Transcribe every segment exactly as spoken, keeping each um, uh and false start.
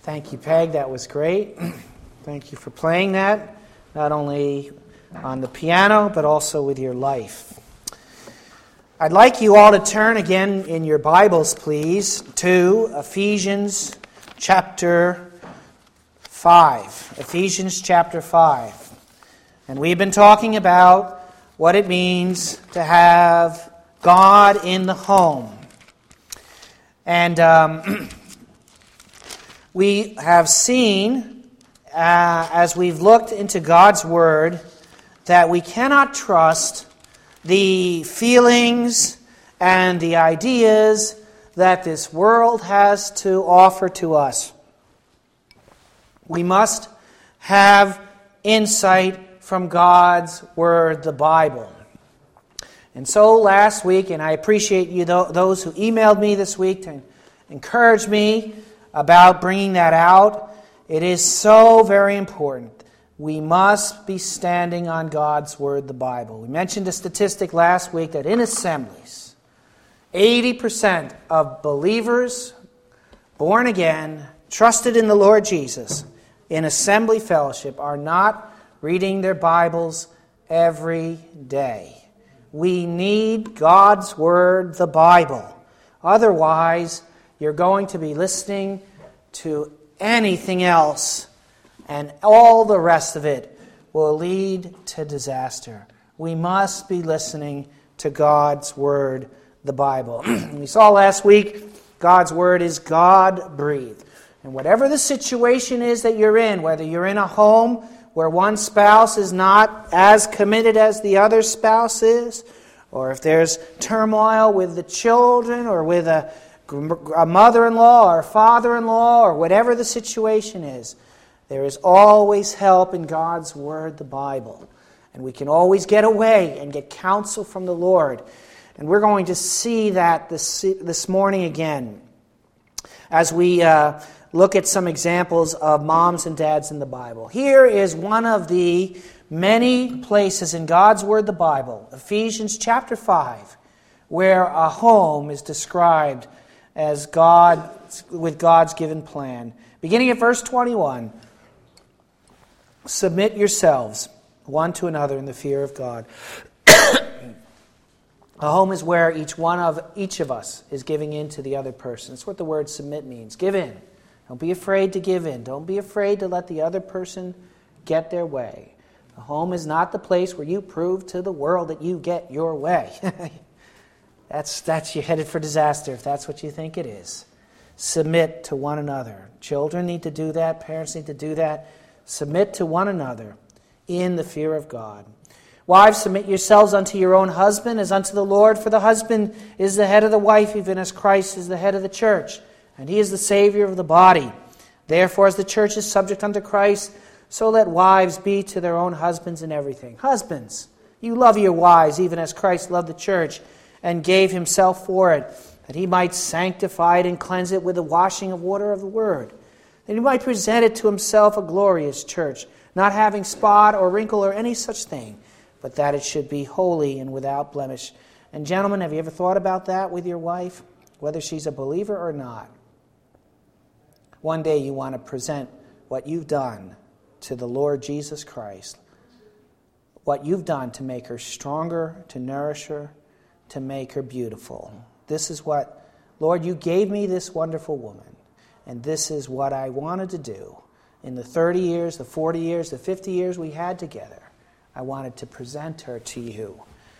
Thank you, Peg. That was great. Thank you for playing that, not only on the piano, but also with your life. I'd like you all to turn again in your Bibles, please, to Ephesians chapter five. Ephesians chapter five. And we've been talking about what it means to have God in the home. And um, we have seen, uh, as we've looked into God's Word, that we cannot trust the feelings and the ideas that this world has to offer to us. We must have insight from God's Word, the Bible. And so last week, and I appreciate you those who emailed me this week to encourage me about bringing that out. It is so very important. We must be standing on God's Word, the Bible. We mentioned a statistic last week that in assemblies, eighty percent of believers, born again, trusted in the Lord Jesus, in assembly fellowship, are not reading their Bibles every day. We need God's Word, the Bible. Otherwise, you're going to be listening to anything else, and all the rest of it will lead to disaster. We must be listening to God's Word, the Bible. We saw last week, God's Word is God-breathed. And whatever the situation is that you're in, whether you're in a home where one spouse is not as committed as the other spouse is, or if there's turmoil with the children or with a, a mother-in-law or a father-in-law or whatever the situation is, there is always help in God's Word, the Bible. And we can always get away and get counsel from the Lord. And we're going to see that this, this morning again as we uh, look at some examples of moms and dads in the Bible. Here is one of the many places in God's Word, the Bible, Ephesians chapter five, where a home is described as God, with God's given plan. Beginning at verse twenty-one, submit yourselves one to another in the fear of God. A home is where each one of each of us is giving in to the other person. That's what the word submit means. Give in. Don't be afraid to give in. Don't be afraid to let the other person get their way. A home is not the place where you prove to the world that you get your way. that's that's you're headed for disaster if that's what you think it is. Submit to one another. Children need to do that. Parents need to do that. Submit to one another in the fear of God. Wives, submit yourselves unto your own husband as unto the Lord, for the husband is the head of the wife, even as Christ is the head of the church, and he is the Savior of the body. Therefore, as the church is subject unto Christ, so let wives be to their own husbands in everything. Husbands, you love your wives, even as Christ loved the church, and gave himself for it, that he might sanctify it and cleanse it with the washing of water of the word, that he might present it to himself a glorious church, not having spot or wrinkle or any such thing, but that it should be holy and without blemish. And gentlemen, have you ever thought about that with your wife, whether she's a believer or not? One day you want to present what you've done to the Lord Jesus Christ, what you've done to make her stronger, to nourish her, to make her beautiful. This is what, Lord, you gave me this wonderful woman, and this is what I wanted to do. In the thirty years, the forty years, the fifty years we had together, I wanted to present her to you.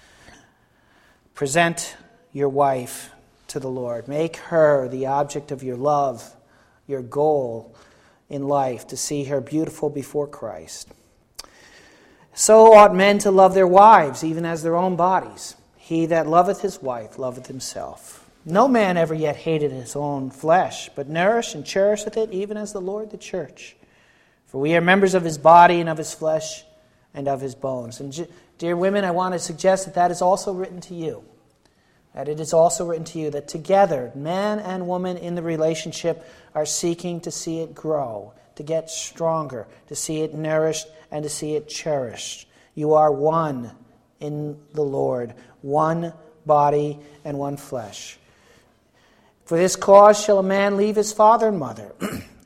Present your wife to the Lord. Make her the object of your love, your goal in life, to see her beautiful before Christ. So ought men to love their wives, even as their own bodies. He that loveth his wife loveth himself. No man ever yet hated his own flesh, but nourished and cherisheth it, even as the Lord the church. For we are members of his body and of his flesh and of his bones. And dear women, I want to suggest that that is also written to you. That it is also written to you that together, man and woman in the relationship are seeking to see it grow, to get stronger, to see it nourished, and to see it cherished. You are one in the Lord, one body and one flesh. For this cause shall a man leave his father and mother, and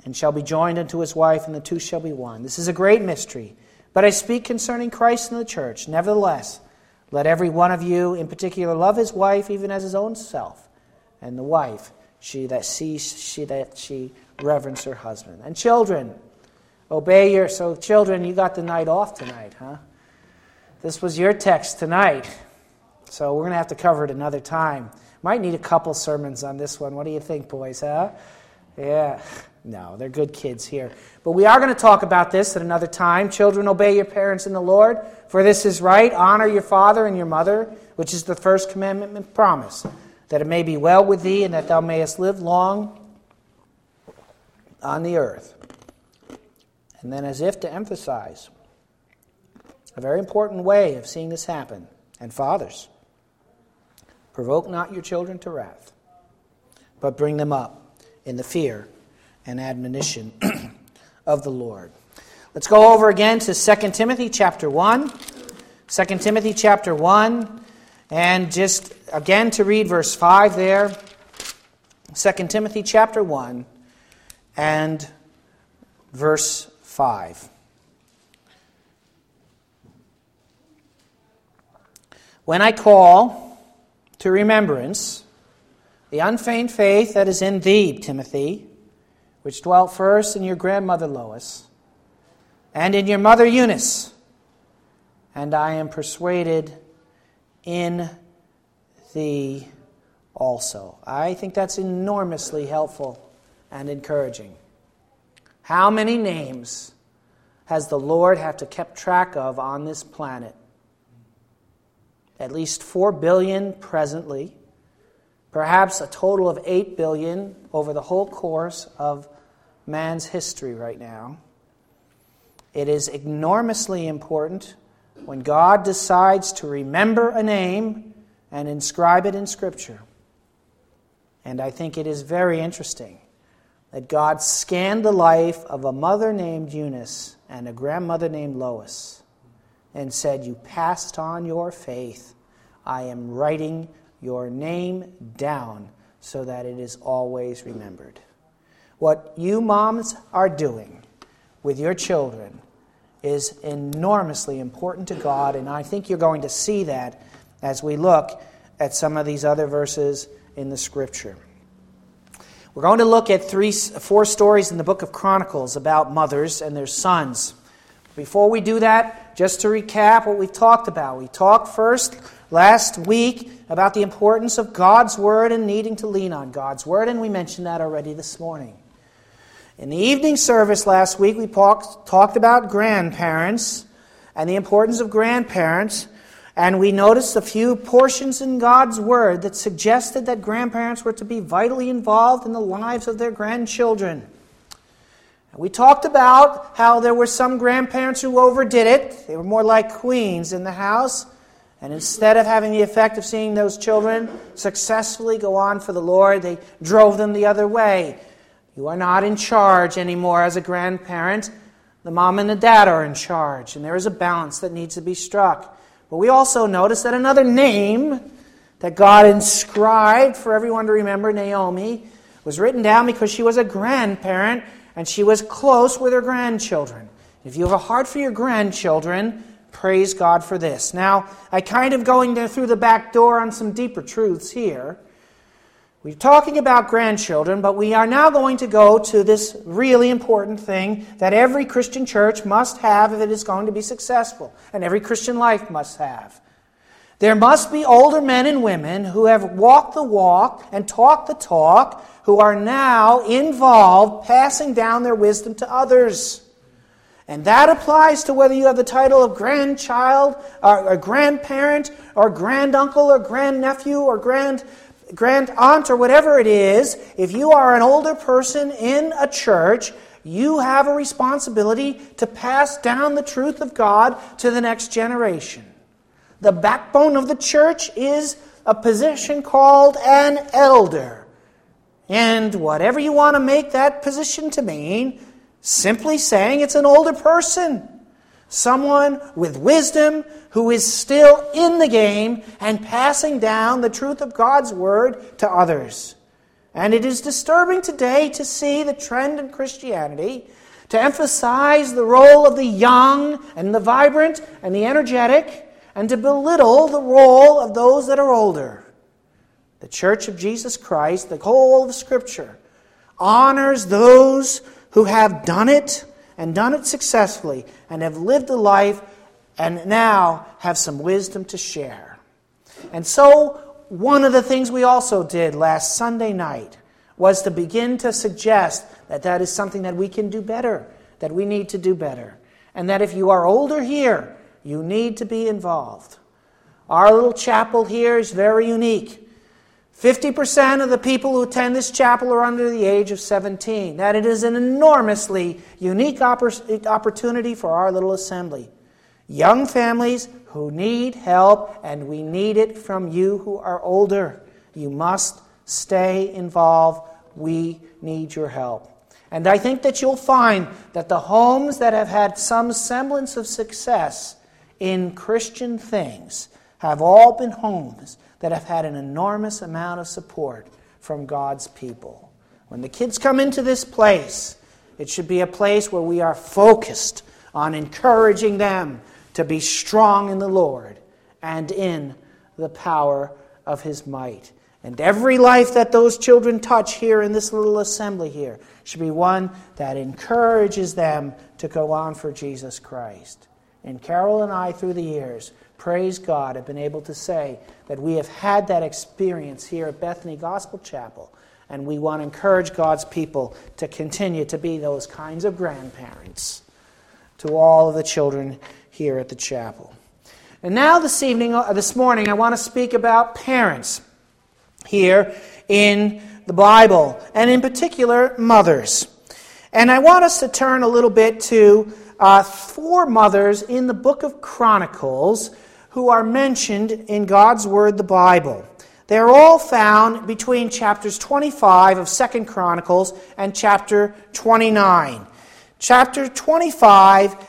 and shall be joined unto his wife, and the two shall be one. This is a great mystery. But I speak concerning Christ and the church. Nevertheless, let every one of you in particular love his wife even as his own self, and the wife, she that sees, she that she reverence her husband. And children, obey your... So children, you got the night off tonight, huh? This was your text tonight. So we're going to have to cover it another time. Might need a couple sermons on this one. What do you think, boys, huh? Yeah. No, they're good kids here. But we are going to talk about this at another time. Children, obey your parents in the Lord, for this is right. Honor your father and your mother, which is the first commandment and promise, that it may be well with thee, and that thou mayest live long on the earth. And then, as if to emphasize a very important way of seeing this happen, and fathers, provoke not your children to wrath, but bring them up in the fear and admonition of the Lord. Let's go over again to Second Timothy chapter one. Second Timothy chapter one, and just again to read verse five there. Second Timothy chapter one and verse five. When I call to remembrance the unfeigned faith that is in thee, Timothy, which dwelt first in your grandmother Lois, and in your mother Eunice, and I am persuaded in thee also. I think that's enormously helpful and encouraging. How many names has the Lord have to keep track of on this planet? At least four billion presently, perhaps a total of eight billion over the whole course of man's history right now. It is enormously important when God decides to remember a name and inscribe it in Scripture. And I think it is very interesting that God scanned the life of a mother named Eunice and a grandmother named Lois and said, you passed on your faith. I am writing your name down so that it is always remembered. What you moms are doing with your children is enormously important to God, and I think you're going to see that as we look at some of these other verses in the Scripture. We're going to look at three, four stories in the book of Chronicles about mothers and their sons. Before we do that, just to recap what we've talked about. We talked first last week about the importance of God's Word and needing to lean on God's Word, and we mentioned that already this morning. In the evening service last week, we talked about grandparents and the importance of grandparents, and we noticed a few portions in God's Word that suggested that grandparents were to be vitally involved in the lives of their grandchildren. We talked about how there were some grandparents who overdid it. They were more like queens in the house. And instead of having the effect of seeing those children successfully go on for the Lord, they drove them the other way. You are not in charge anymore as a grandparent. The mom and the dad are in charge. And there is a balance that needs to be struck. But we also noticed that another name that God inscribed for everyone to remember, Naomi, was written down because she was a grandparent and she was close with her grandchildren. If you have a heart for your grandchildren, praise God for this. Now, I kind of going through the back door on some deeper truths here. We're talking about grandchildren, but we are now going to go to this really important thing that every Christian church must have if it is going to be successful, and every Christian life must have. There must be older men and women who have walked the walk and talked the talk, who are now involved passing down their wisdom to others. And that applies to whether you have the title of grandchild, or, or grandparent, or granduncle, or grandnephew, or grand, grand aunt, or whatever it is. If you are an older person in a church, you have a responsibility to pass down the truth of God to the next generation. The backbone of the church is a position called an elder. And whatever you want to make that position to mean, simply saying it's an older person. Someone with wisdom who is still in the game and passing down the truth of God's Word to others. And it is disturbing today to see the trend in Christianity to emphasize the role of the young and the vibrant and the energetic, and to belittle the role of those that are older. The Church of Jesus Christ, the whole of Scripture, honors those who have done it and done it successfully and have lived a life and now have some wisdom to share. And so, one of the things we also did last Sunday night was to begin to suggest that that is something that we can do better, that we need to do better. And that if you are older here, you need to be involved. Our little chapel here is very unique. fifty percent of the people who attend this chapel are under the age of seventeen. That it is an enormously unique oppor- opportunity for our little assembly. Young families who need help, and we need it from you who are older. You must stay involved. We need your help. And I think that you'll find that the homes that have had some semblance of success in Christian things have all been homes that have had an enormous amount of support from God's people. When the kids come into this place, it should be a place where we are focused on encouraging them to be strong in the Lord and in the power of His might. And every life that those children touch here in this little assembly here should be one that encourages them to go on for Jesus Christ. And Carol and I, through the years, praise God, have been able to say that we have had that experience here at Bethany Gospel Chapel. And we want to encourage God's people to continue to be those kinds of grandparents to all of the children here at the chapel. And now this evening, uh, this morning, I want to speak about parents here in the Bible, and in particular, mothers. And I want us to turn a little bit to uh, four mothers in the book of Chronicles who are mentioned in God's Word, the Bible. They're all found between chapters twenty-five of Second Chronicles and chapter twenty-nine. Chapter twenty-five,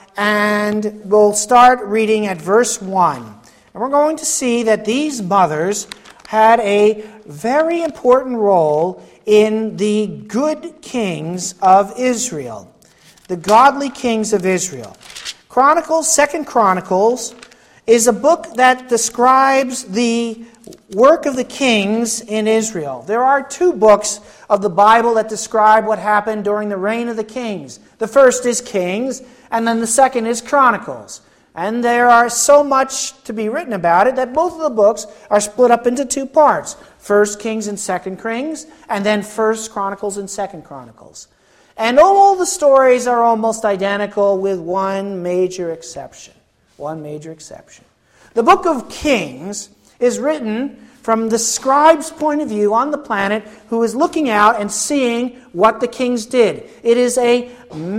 and we'll start reading at verse one. And we're going to see that these mothers had a very important role in the good kings of Israel, the godly kings of Israel. Chronicles, Second Chronicles, is a book that describes the work of the kings in Israel. There are two books of the Bible that describe what happened during the reign of the kings. The first is Kings, and then the second is Chronicles. And there are so much to be written about it that both of the books are split up into two parts. First Kings and Second Kings, and then First Chronicles and Second Chronicles. And all the stories are almost identical with one major exception. One major exception. The book of Kings is written from the scribe's point of view on the planet who is looking out and seeing what the kings did. It is a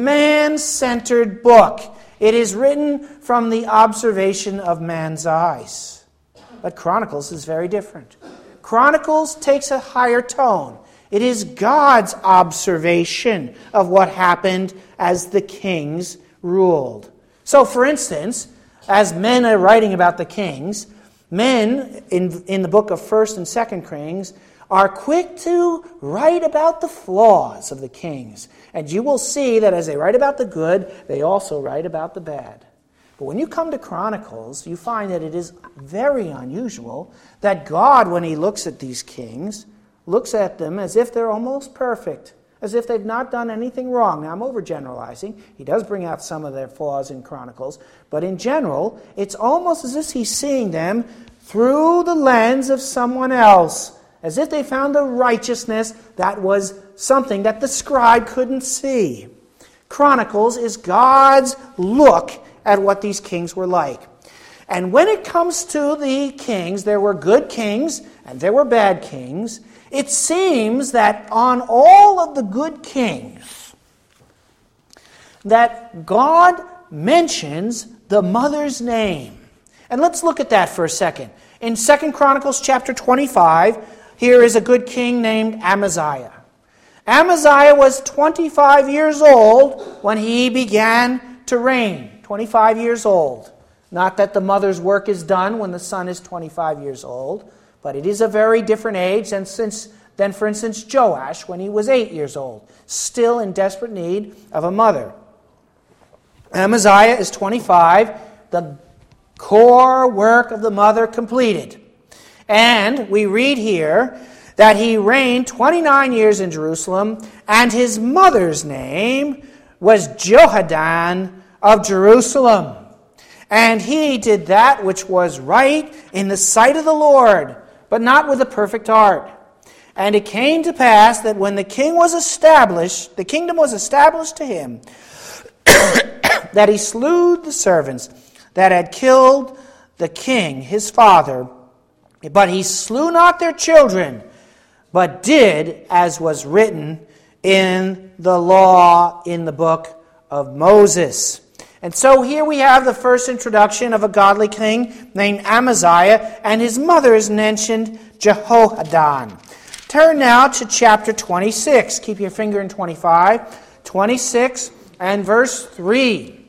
man-centered book. It is written from the observation of man's eyes. But Chronicles is very different. Chronicles takes a higher tone. It is God's observation of what happened as the kings ruled. So, for instance, as men are writing about the kings, men in, in the book of First and Second Kings are quick to write about the flaws of the kings. And you will see that as they write about the good, they also write about the bad. But when you come to Chronicles, you find that it is very unusual that God, when He looks at these kings, looks at them as if they're almost perfect, as if they've not done anything wrong. Now, I'm overgeneralizing. He does bring out some of their flaws in Chronicles. But in general, it's almost as if He's seeing them through the lens of someone else, as if they found a righteousness that was something that the scribe couldn't see. Chronicles is God's look at what these kings were like. And when it comes to the kings, there were good kings and there were bad kings. It seems that on all of the good kings, that God mentions the mother's name. And let's look at that for a second. In Second Chronicles chapter twenty-five, here is a good king named Amaziah. Amaziah was twenty-five years old when he began to reign. twenty-five years old. Not that the mother's work is done when the son is twenty-five years old, but it is a very different age, and since than, for instance, Joash when he was eight years old, still in desperate need of a mother. Amaziah is twenty-five, the core work of the mother completed. And we read here that he reigned twenty-nine years in Jerusalem, and his mother's name was Jehoaddan of Jerusalem. And he did that which was right in the sight of the Lord, but not with a perfect heart. And it came to pass that when the king was established, the kingdom was established to him, that he slew the servants that had killed the king, his father, but he slew not their children, but did as was written in the law in the book of Moses. And so here we have the first introduction of a godly king named Amaziah, and his mother is mentioned, Jehoaddan. Turn now to chapter twenty-six. Keep your finger in twenty-five. twenty-six and verse three.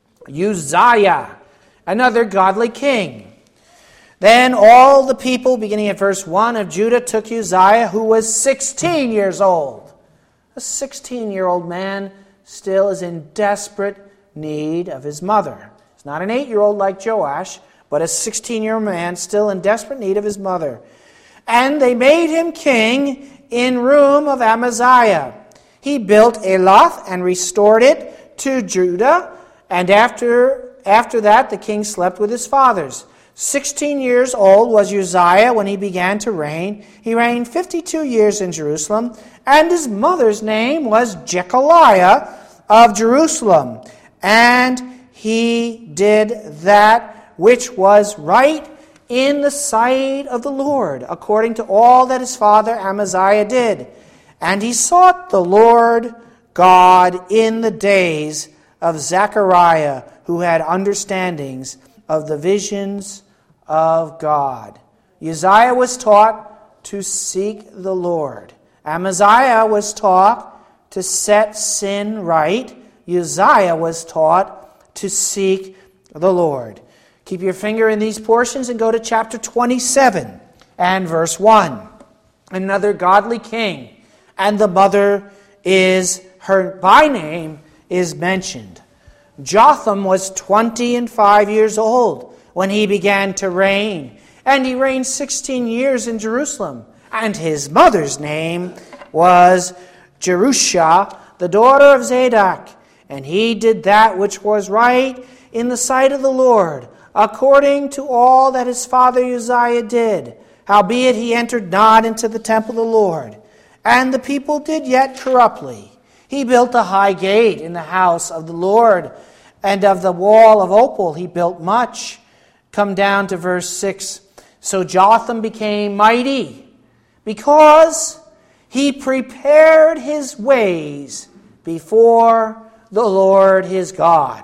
Uzziah, another godly king. Then all the people, beginning at verse one, of Judah took Uzziah, who was sixteen years old. A sixteen-year-old man still is in desperate need of his mother. He's not an eight-year-old like Joash, but a sixteen-year-old man still in desperate need of his mother. And they made him king in room of Amaziah. He built Elath and restored it to Judah, and after, after that the king slept with his fathers. Sixteen years old was Uzziah when he began to reign. He reigned fifty-two years in Jerusalem, and his mother's name was Jechaliah of Jerusalem. And he did that which was right in the sight of the Lord, according to all that his father Amaziah did. And he sought the Lord God in the days of Zechariah, who had understandings of the visions of God. Uzziah was taught to seek the Lord. Amaziah was taught to set sin right. Uzziah was taught to seek the Lord. Keep your finger in these portions and go to chapter twenty-seven and verse one. Another godly king, and the mother is, her by name is mentioned. Jotham was twenty and five years old when he began to reign, and he reigned sixteen years in Jerusalem. And his mother's name was Jerusha, the daughter of Zadok. And he did that which was right in the sight of the Lord, according to all that his father Uzziah did. Howbeit he entered not into the temple of the Lord, and the people did yet corruptly. He built a high gate in the house of the Lord, and of the wall of Opal he built much. Come down to verse six. So Jotham became mighty, because he prepared his ways before the Lord his God.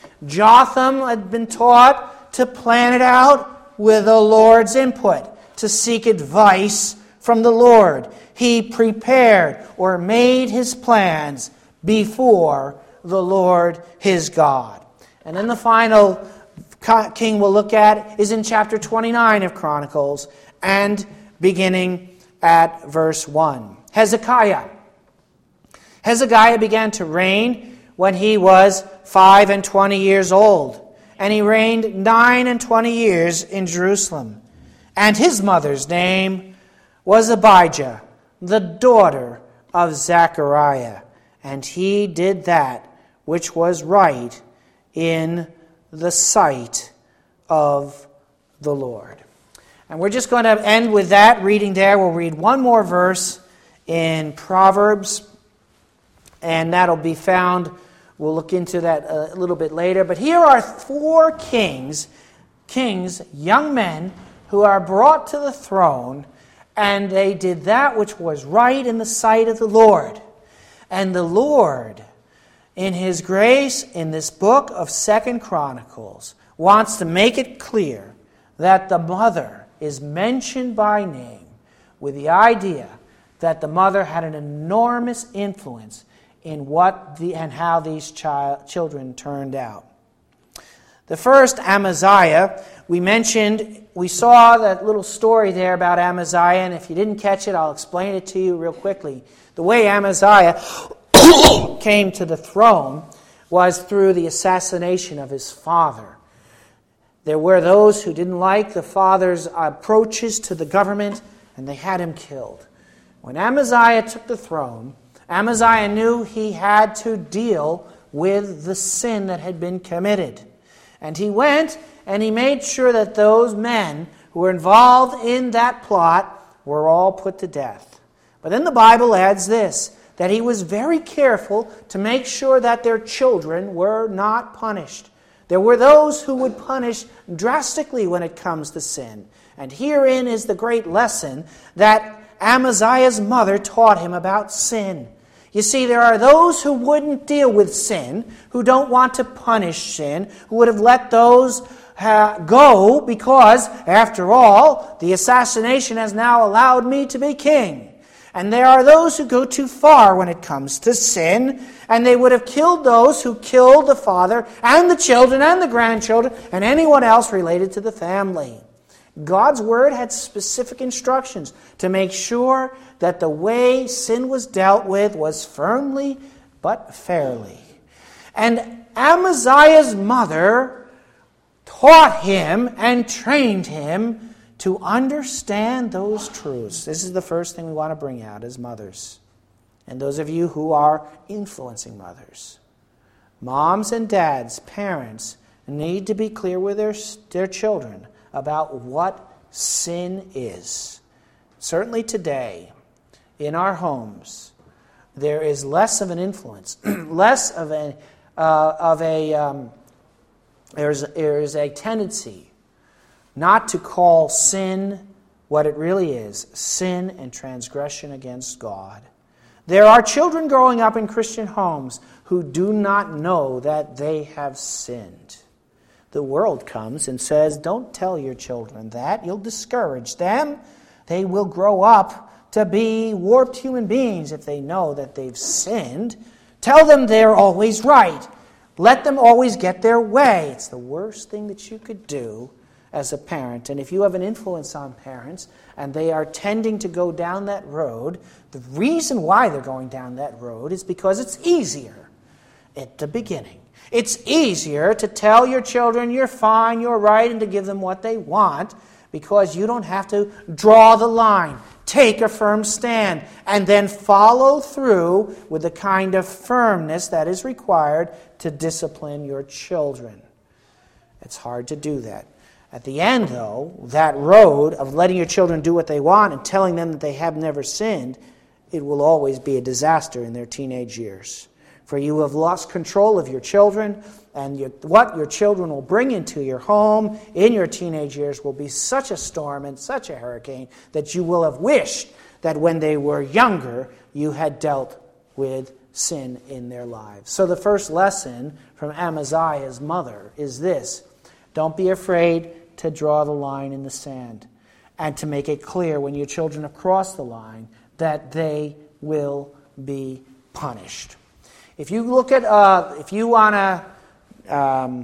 Jotham had been taught to plan it out with the Lord's input, to seek advice from the Lord. He prepared or made his plans before the Lord his God. And then the final king we'll look at is in chapter twenty-nine of Chronicles, and beginning at verse one. Hezekiah. Hezekiah began to reign when he was five and twenty years old, and he reigned nine and twenty years in Jerusalem. And his mother's name was Abijah, the daughter of Zechariah, and he did that which was right in the sight of the Lord. And we're just going to end with that reading there. We'll read one more verse in Proverbs, and that'll be found. We'll look into that a little bit later. But here are four kings, kings, young men, who are brought to the throne, and they did that which was right in the sight of the Lord. And the Lord, in his grace, in this book of Second Chronicles, wants to make it clear that the mother is mentioned by name, with the idea that the mother had an enormous influence in what the and how these child, children turned out. The first, Amaziah, we mentioned, we saw that little story there about Amaziah, and if you didn't catch it, I'll explain it to you real quickly. The way Amaziah came to the throne was through the assassination of his father. There were those who didn't like the father's approaches to the government, and they had him killed. When Amaziah took the throne, Amaziah knew he had to deal with the sin that had been committed. And he went and he made sure that those men who were involved in that plot were all put to death. But then the Bible adds this, that he was very careful to make sure that their children were not punished. There were those who would punish drastically when it comes to sin. And herein is the great lesson that Amaziah's mother taught him about sin. You see, there are those who wouldn't deal with sin, who don't want to punish sin, who would have let those uh, go because, after all, the assassination has now allowed me to be king. And there are those who go too far when it comes to sin, and they would have killed those who killed the father and the children and the grandchildren and anyone else related to the family. God's Word had specific instructions to make sure that the way sin was dealt with was firmly but fairly. And Amaziah's mother taught him and trained him to understand those truths. This is the first thing we want to bring out as mothers. And those of you who are influencing mothers. Moms and dads, parents, need to be clear with their, their children about what sin is. Certainly today, in our homes, there is less of an influence, less of a, uh, of a um, there's, there is a tendency not to call sin what it really is, sin and transgression against God. There are children growing up in Christian homes who do not know that they have sinned. The world comes and says, don't tell your children that. You'll discourage them. They will grow up to be warped human beings if they know that they've sinned. Tell them they're always right. Let them always get their way. It's the worst thing that you could do as a parent. And if you have an influence on parents and they are tending to go down that road, the reason why they're going down that road is because it's easier at the beginning. It's easier to tell your children you're fine, you're right, and to give them what they want because you don't have to draw the line, take a firm stand, and then follow through with the kind of firmness that is required to discipline your children. It's hard to do that. At the end, though, that road of letting your children do what they want and telling them that they have never sinned, it will always be a disaster in their teenage years. For you have lost control of your children, and your, what your children will bring into your home in your teenage years will be such a storm and such a hurricane that you will have wished that when they were younger, you had dealt with sin in their lives. So the first lesson from Amaziah's mother is this: don't be afraid to draw the line in the sand and to make it clear when your children have crossed the line that they will be punished. If you look at, uh, if you want to um,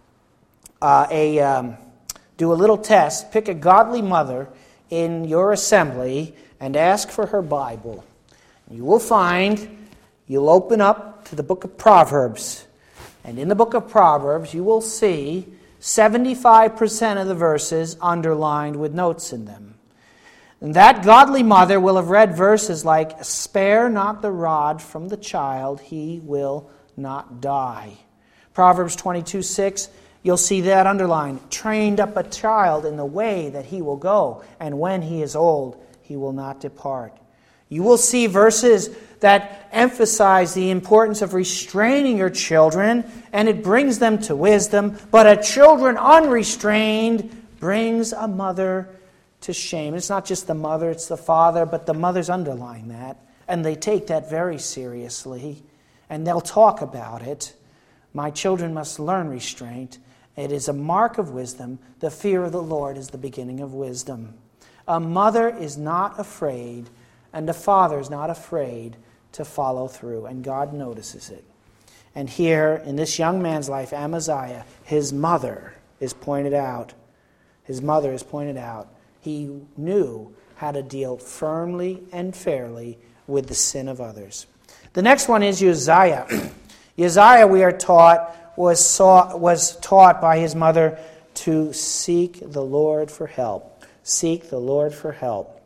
uh, a um, do a little test, pick a godly mother in your assembly and ask for her Bible. You will find, you'll open up to the book of Proverbs. And in the book of Proverbs, you will see seventy-five percent of the verses underlined with notes in them. And that godly mother will have read verses like, spare not the rod from the child, he will not die. Proverbs twenty-two six, you'll see that underlined. Trained up a child in the way that he will go, and when he is old, he will not depart. You will see verses that emphasize the importance of restraining your children, and it brings them to wisdom. But a children unrestrained brings a mother to shame. It's not just the mother, it's the father, but the mothers underline that, and they take that very seriously, and they'll talk about it. My children must learn restraint. It is a mark of wisdom. The fear of the Lord is the beginning of wisdom. A mother is not afraid, and a father is not afraid to follow through, and God notices it. And here, in this young man's life, Amaziah, his mother is pointed out. His mother is pointed out. He knew how to deal firmly and fairly with the sin of others. The next one is Uzziah. Uzziah, we are taught, was, saw, was taught by his mother to seek the Lord for help. Seek the Lord for help.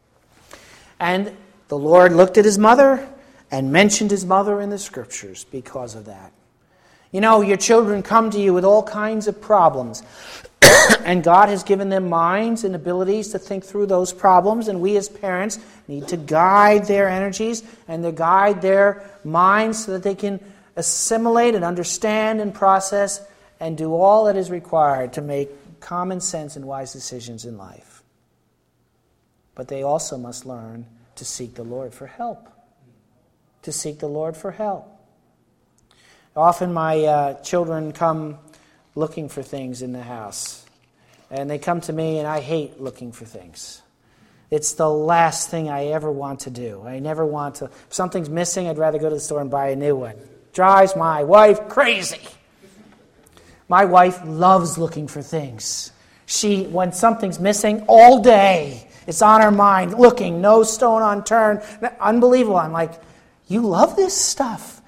And the Lord looked at his mother and mentioned his mother in the Scriptures because of that. You know, your children come to you with all kinds of problems. And God has given them minds and abilities to think through those problems. And we as parents need to guide their energies and to guide their minds so that they can assimilate and understand and process and do all that is required to make common sense and wise decisions in life. But they also must learn to seek the Lord for help. To seek the Lord for help. Often my uh, children come looking for things in the house. And they come to me, and I hate looking for things. It's the last thing I ever want to do. I never want to. If something's missing, I'd rather go to the store and buy a new one. Drives my wife crazy. My wife loves looking for things. She, when something's missing, all day, it's on her mind, looking, no stone unturned. Unbelievable. I'm like, you love this stuff.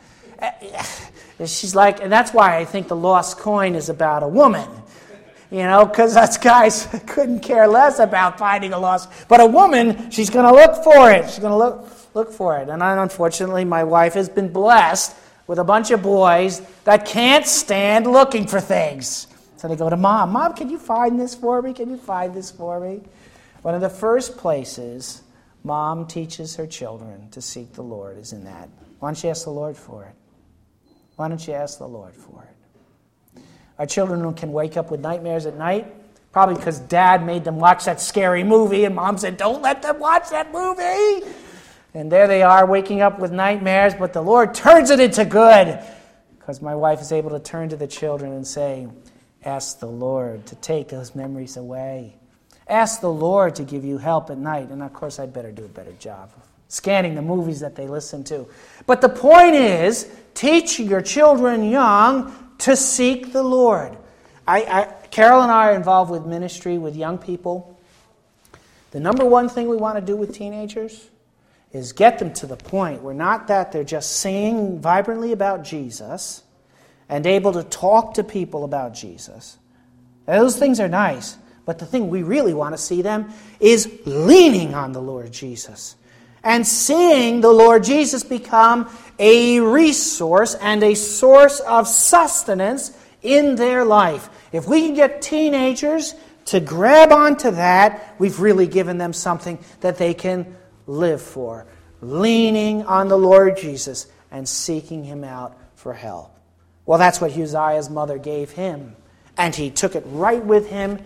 She's like, and that's why I think the lost coin is about a woman. You know, because us guys couldn't care less about finding a lost. But a woman, she's going to look for it. She's going to look look for it. And unfortunately, my wife has been blessed with a bunch of boys that can't stand looking for things. So they go to Mom. Mom, can you find this for me? Can you find this for me? One of the first places Mom teaches her children to seek the Lord is in that. Why don't you ask the Lord for it? Why don't you ask the Lord for it? Our children can wake up with nightmares at night, probably because Dad made them watch that scary movie, and Mom said, don't let them watch that movie. And there they are, waking up with nightmares, but the Lord turns it into good, because my wife is able to turn to the children and say, ask the Lord to take those memories away. Ask the Lord to give you help at night. And of course, I'd better do a better job of scanning the movies that they listen to. But the point is, teach your children young to seek the Lord. I, I, Carol and I are involved with ministry with young people. The number one thing we want to do with teenagers is get them to the point where not that they're just singing vibrantly about Jesus and able to talk to people about Jesus. Those things are nice, but the thing we really want to see them is leaning on the Lord Jesus and seeing the Lord Jesus become a resource and a source of sustenance in their life. If we can get teenagers to grab onto that, we've really given them something that they can live for. Leaning on the Lord Jesus and seeking Him out for help. Well, that's what Uzziah's mother gave him. And he took it right with him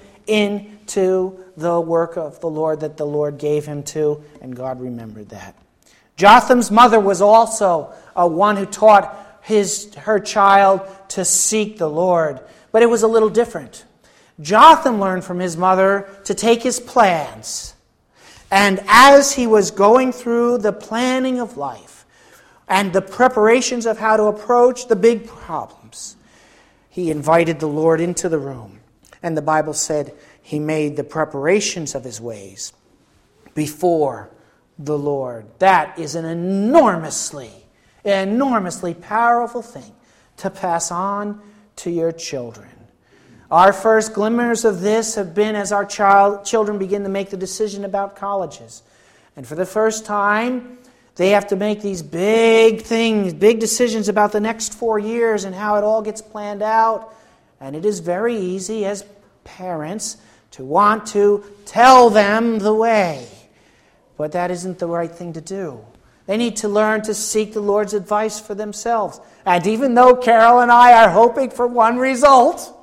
into the work of the Lord that the Lord gave him to, and God remembered that. Jotham's mother was also a one who taught his her child to seek the Lord, but it was a little different. Jotham learned from his mother to take his plans, and as he was going through the planning of life and the preparations of how to approach the big problems, he invited the Lord into the room. And the Bible said he made the preparations of his ways before the Lord. That is an enormously, enormously powerful thing to pass on to your children. Our first glimmers of this have been as our child, children begin to make the decision about colleges. And for the first time, they have to make these big things, big decisions about the next four years and how it all gets planned out. And it is very easy as parents to want to tell them the way. But that isn't the right thing to do. They need to learn to seek the Lord's advice for themselves. And even though Carol and I are hoping for one result,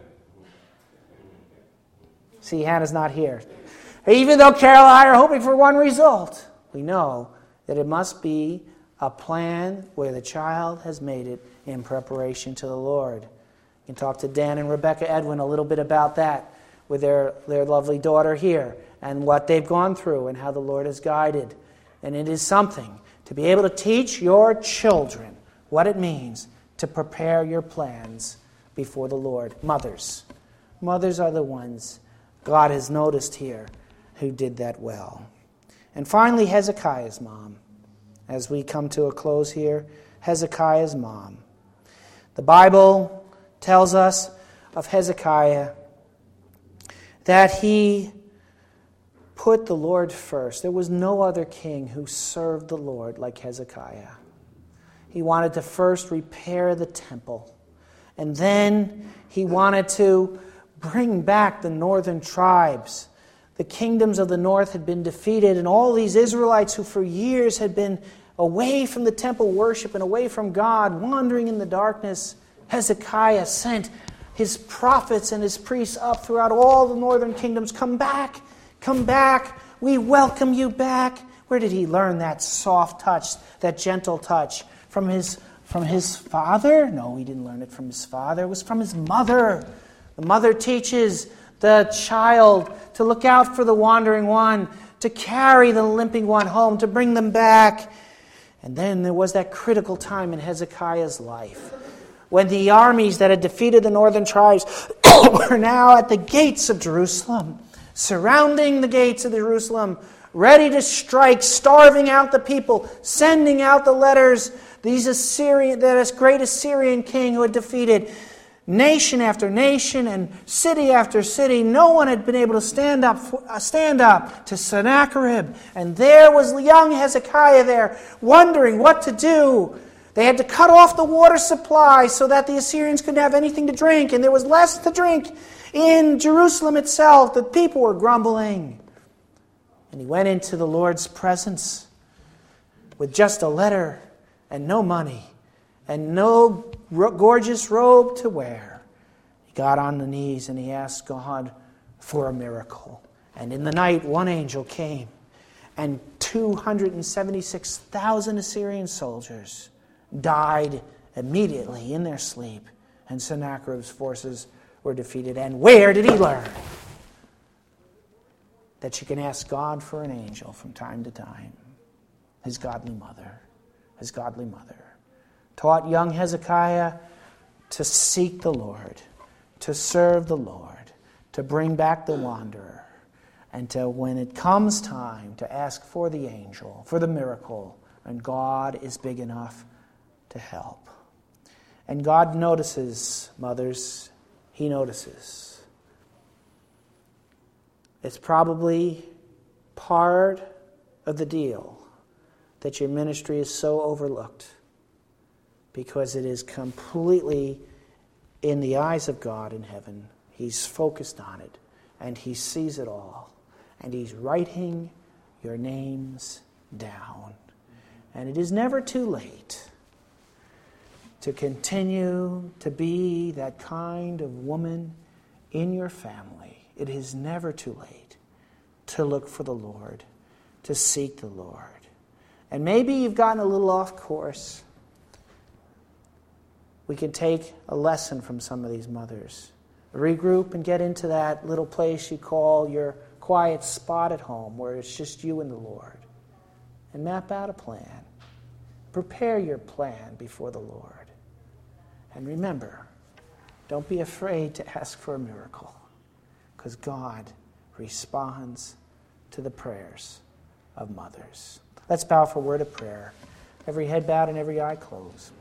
see, Hannah's not here. Even though Carol and I are hoping for one result, we know that it must be a plan where the child has made it in preparation to the Lord. You can talk to Dan and Rebecca Edwin a little bit about that with their, their lovely daughter here and what they've gone through and how the Lord has guided. And it is something to be able to teach your children what it means to prepare your plans before the Lord. Mothers. Mothers are the ones God has noticed here who did that well. And finally, Hezekiah's mom. As we come to a close here, Hezekiah's mom. The Bible tells us of Hezekiah that he put the Lord first. There was no other king who served the Lord like Hezekiah. He wanted to first repair the temple. And then he wanted to bring back the northern tribes. The kingdoms of the north had been defeated, and all these Israelites who for years had been away from the temple worship and away from God, wandering in the darkness, Hezekiah sent his prophets and his priests up throughout all the northern kingdoms. Come back, come back, we welcome you back. Where did he learn that soft touch, that gentle touch? From his, from his father? No, he didn't learn it from his father. It was from his mother. The mother teaches the child to look out for the wandering one, to carry the limping one home, to bring them back. And then there was that critical time in Hezekiah's life when the armies that had defeated the northern tribes were now at the gates of Jerusalem, surrounding the gates of Jerusalem, ready to strike, starving out the people, sending out the letters. These Assyrian, that great Assyrian king who had defeated nation after nation and city after city. No one had been able to stand up, stand up to Sennacherib. And there was young Hezekiah there, wondering what to do. They had to cut off the water supply so that the Assyrians couldn't have anything to drink. And there was less to drink in Jerusalem itself. The people were grumbling. And he went into the Lord's presence with just a letter and no money and no gorgeous robe to wear. He got on the knees and he asked God for a miracle. And in the night, one angel came, and two hundred seventy-six thousand Assyrian soldiers died immediately in their sleep, and Sennacherib's forces were defeated. And where did he learn that you can ask God for an angel from time to time? His godly mother. His godly mother taught young Hezekiah to seek the Lord, to serve the Lord, to bring back the wanderer, and to, when it comes time, to ask for the angel, for the miracle, and God is big enough to help. And God notices, mothers, He notices. It's probably part of the deal that your ministry is so overlooked, because it is completely in the eyes of God in heaven. He's focused on it, and He sees it all, and He's writing your names down. And it is never too late to continue to be that kind of woman in your family. It is never too late to look for the Lord, to seek the Lord. And maybe you've gotten a little off course. We can take a lesson from some of these mothers. Regroup and get into that little place you call your quiet spot at home where it's just you and the Lord. And map out a plan. Prepare your plan before the Lord. And remember, don't be afraid to ask for a miracle, because God responds to the prayers of mothers. Let's bow for a word of prayer. Every head bowed and every eye closed.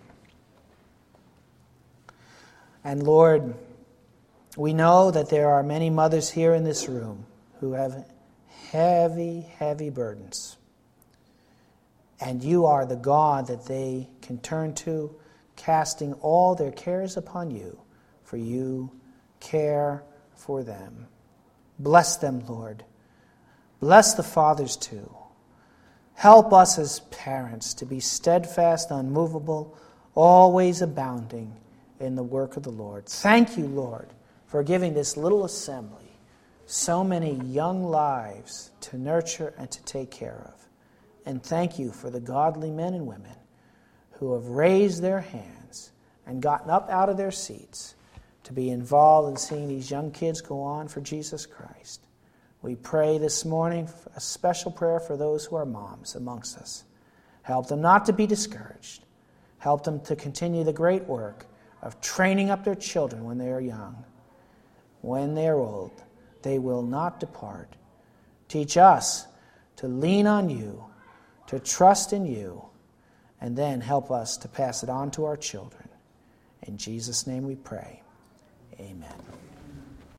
And Lord, we know that there are many mothers here in this room who have heavy, heavy burdens. And you are the God that they can turn to, casting all their cares upon you, for you care for them. Bless them, Lord. Bless the fathers too. Help us as parents to be steadfast, unmovable, always abounding in the work of the Lord. Thank you, Lord, for giving this little assembly so many young lives to nurture and to take care of. And thank you for the godly men and women who have raised their hands and gotten up out of their seats to be involved in seeing these young kids go on for Jesus Christ. We pray this morning a special prayer for those who are moms amongst us. Help them not to be discouraged. Help them to continue the great work of training up their children when they are young. When they are old, they will not depart. Teach us to lean on you, to trust in you, and then help us to pass it on to our children. In Jesus' name we pray. Amen.